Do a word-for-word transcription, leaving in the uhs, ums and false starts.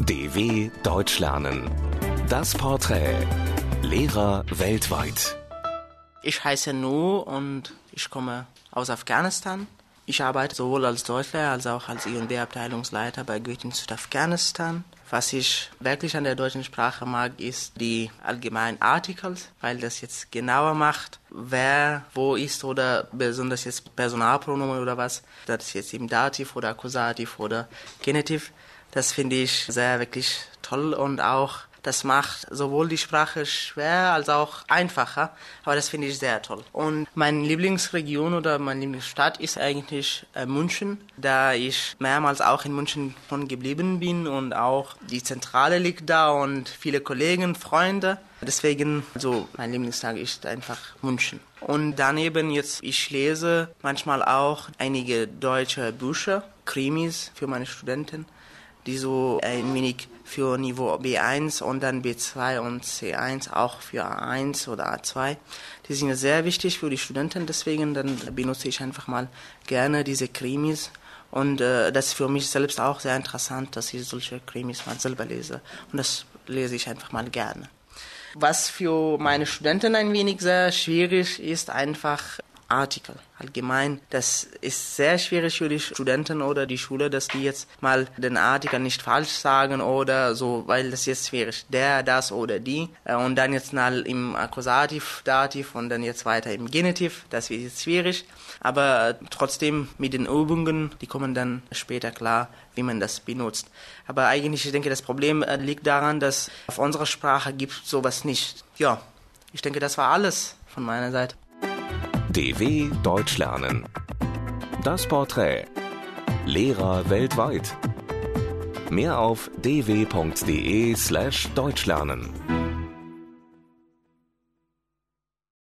D W Deutsch lernen. Das Porträt. Lehrer weltweit. Ich heiße Nu und ich komme aus Afghanistan. Ich arbeite sowohl als Deutschlehrer als auch als I und B-Abteilungsleiter bei Goethe-Institut Afghanistan. Was ich wirklich an der deutschen Sprache mag, ist die allgemeinen Articles, weil das jetzt genauer macht, wer wo ist oder besonders jetzt Personalpronomen oder was. Das ist jetzt im Dativ oder Akkusativ oder Genitiv. Das finde ich sehr wirklich toll und auch das macht sowohl die Sprache schwer als auch einfacher, aber das finde ich sehr toll. Und meine Lieblingsregion oder meine Lieblingsstadt ist eigentlich äh, München, da ich mehrmals auch in München schon geblieben bin und auch die Zentrale liegt da und viele Kollegen, Freunde. Deswegen, also mein Lieblingstag ist einfach München. Und daneben jetzt, ich lese manchmal auch einige deutsche Bücher, Krimis für meine Studenten, die so ein wenig für Niveau B eins und dann B zwei und C eins auch für A eins oder A zwei. Die sind sehr wichtig für die Studenten, deswegen dann benutze ich einfach mal gerne diese Krimis. Und äh, das ist für mich selbst auch sehr interessant, dass ich solche Krimis mal selber lese. Und das lese ich einfach mal gerne. Was für meine Studenten ein wenig sehr schwierig ist, einfach Artikel allgemein. Das ist sehr schwierig für die Studenten oder die Schule, dass die jetzt mal den Artikel nicht falsch sagen oder so, weil das jetzt schwierig. Der, das oder die. Und dann jetzt mal im Akkusativ, Dativ und dann jetzt weiter im Genitiv. Das wird jetzt schwierig. Aber trotzdem mit den Übungen, die kommen dann später klar, wie man das benutzt. Aber eigentlich, ich denke, das Problem liegt daran, dass auf unserer Sprache gibt es sowas nicht. Ja, ich denke, das war alles von meiner Seite. D W Deutsch lernen. Das Porträt. Lehrer weltweit. Mehr auf d w punkt d e slash deutsch lernen.